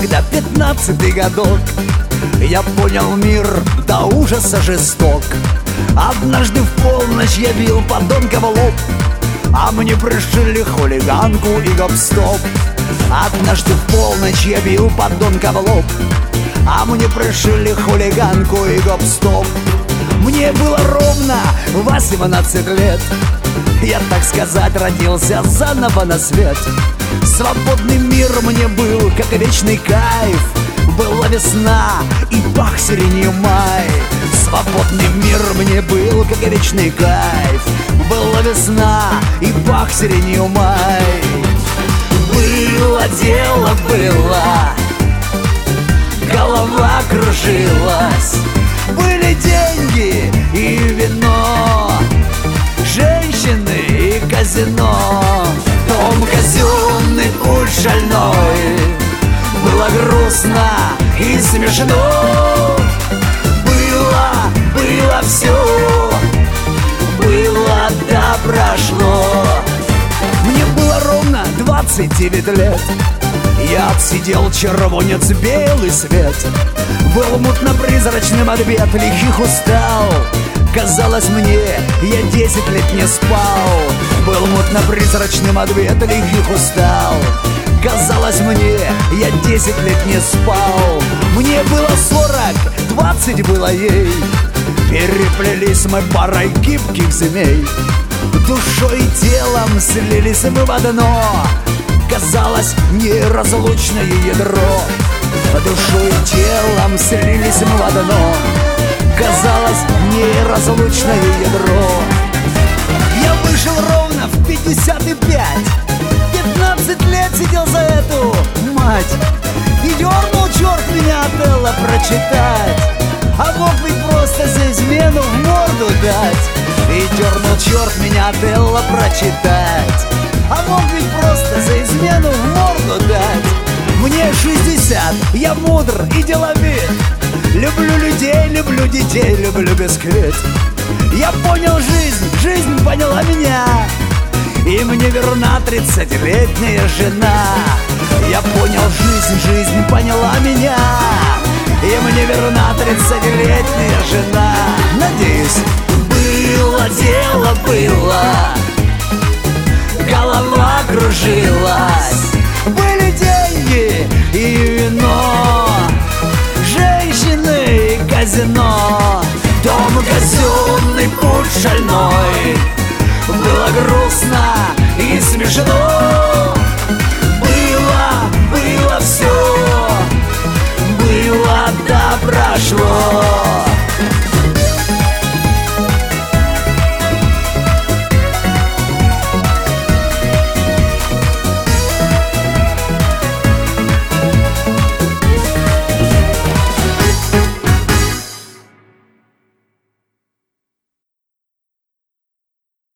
тогда 15-й годок. Я понял, мир до ужаса жесток. Однажды в полночь я бил подонка в лоб, а мне пришили хулиганку и гоп-стоп. Однажды в полночь я бил подонка в лоб, а мне пришили хулиганку и гоп-стоп. Мне было ровно 18 лет. Я, так сказать, родился заново на свет. Свободный мир мне был, как вечный кайф. Была весна и пах сиренью май. Свободный мир мне был, как вечный кайф. Была весна и пах сиренью май. Было дело, было, голова кружилась. Были деньги и вино, женщины и казино. Дом казенный, путь шальной. Было грустно и смешно. Было все, было да прошло. Мне было ровно 29 лет. Я отсидел червонец, белый свет. Был мутно-призрачным ответ, лихих устал. Казалось мне, я 10 лет не спал. Был мутно-призрачным ответ, лихих устал. Казалось мне, я 10 лет не спал. Мне было 40, 20 было ей. Переплелись мы парой гибких змей. Душой и телом слились мы в одно. Казалось, неразлучное ядро. Душой и телом слились мы в одно. Казалось, неразлучное ядро. Я вышел ровно в 55. 15 лет сидел за эту мать. И дернул черт меня Отелло прочитать. А мог ведь просто за измену в морду дать. И дернул черт меня Отелло прочитать. А мог ведь просто за измену в морду дать. Мне 60, я мудр и деловит. Люблю людей, люблю детей, люблю бисквит. Я понял жизнь, жизнь поняла меня. И мне верна 30-летняя жена. Я понял жизнь, жизнь поняла меня. И мне верна 30-летняя жена. Надеюсь, было дело, было, голова кружилась. Были деньги и вино, женщины и казино. Дом казенный, путь шальной. Было грустно и смешно. Было все, было да прошло.